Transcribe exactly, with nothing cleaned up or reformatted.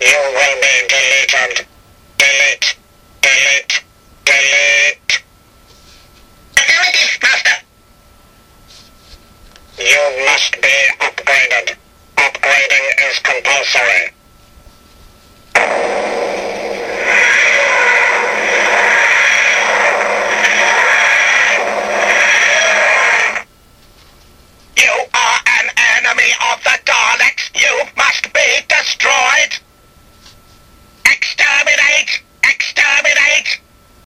You will be deleted. Delete. Delete. Delete. Affirmative, Master. You must be upgraded. Upgrading is compulsory. You are an enemy of the Daleks. You must be destroyed.